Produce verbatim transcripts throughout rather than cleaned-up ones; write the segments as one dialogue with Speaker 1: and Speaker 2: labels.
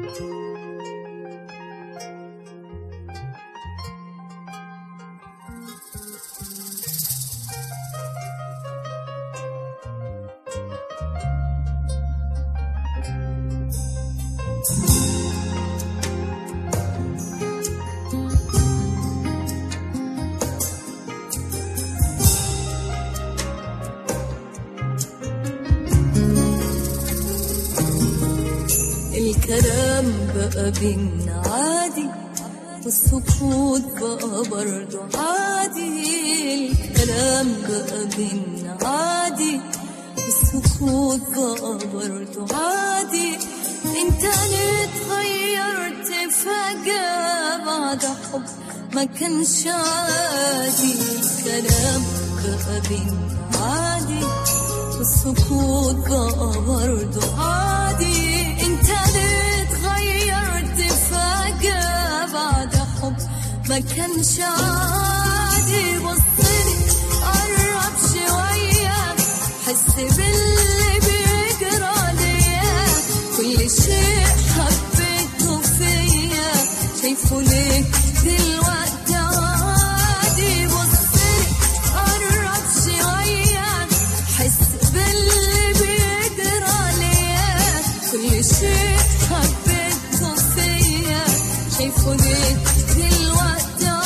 Speaker 1: الكلام بقى بينا عادي والسكوت بقى برضو عادي. الكلام بقى بينا عادي والسكوت بقى برضو عادي. انت ليه اتغيرت فجأة بعد حب ما كانش عادي؟ الكلام بقى بينا عادي والسكوت بقى برضو عادي. انت ليه اتغيرت فجأة بعد حب ما كانش عادي؟ بصلي قرب شوية حس باللي بيجرى ليا، كل شيء حبيته فيا شايفه ليك دلوقتي عادي. بصلي قرب شوية حس باللي بيجرى ليا، كل شيء حبيته فيا شايفه ليك دلوقتي عادي.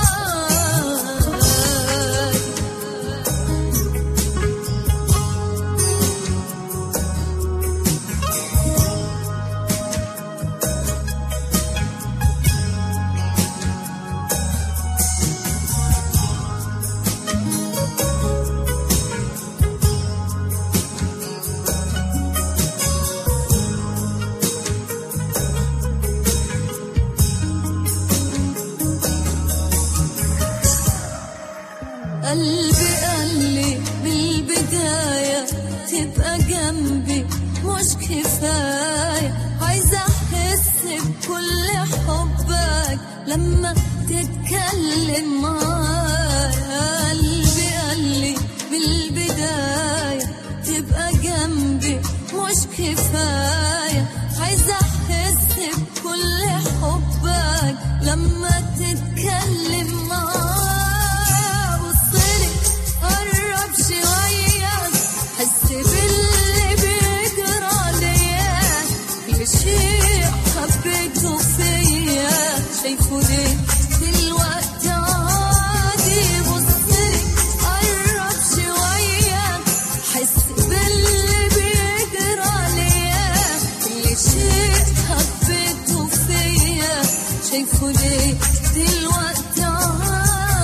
Speaker 1: قلبي قالي بالبداية تبقى جنبي مش كفاية، عايزة أحس بكل حبك لما تتكلم معايا. قلبي قالي بالبداية تبقى جنبي مش كفاية، عايزة أحس بكل حبك لما تتكلم معايا. قرب شوية حس باللي بيجرى ليا، كل شيء حبيته فيا شايفه ليك دلوقتي عادي. بصلي قرب شوية حس باللي بيجرى ليا، كل شيء حبيته فيا شايفه ليك دلوقتي عادي.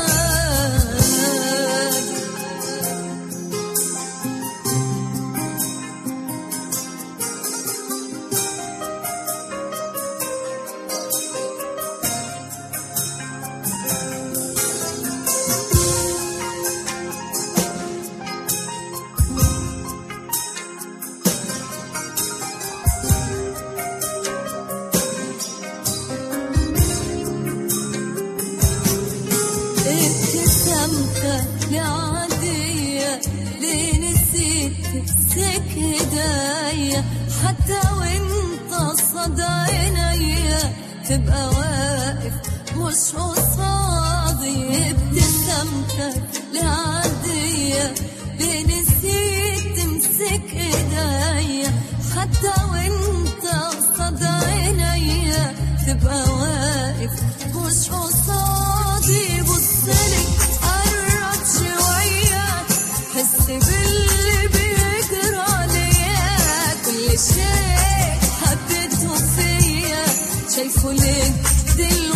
Speaker 1: ابتسامتك عادية ليه نسيت تمسك ايديا، حتى وانت قصاد عينيا تبقى واقف مش قصادي. ابتسامتك عادية ليه نسيت تمسك ايديا، حتى وانت قصاد عينيا تبقى واقف مش قصادي. بصلي قرب شوية حس باللي بيجرى ليا، كل شيء حبيته فيا شايفه ليك دلوقتي